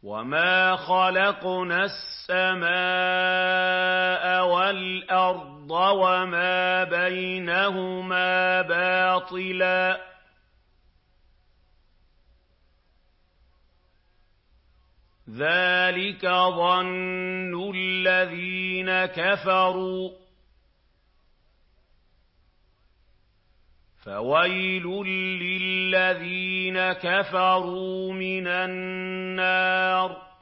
وَمَا خَلَقْنَا السَّمَاءَ وَالْأَرْضَ وَمَا بَيْنَهُمَا بَاطِلًا ۚ ذَٰلِكَ ظَنُّ الَّذِينَ كَفَرُوا ۚ فَوَيْلٌ لِّلَّذِينَ كَفَرُوا مِنَ النَّارِ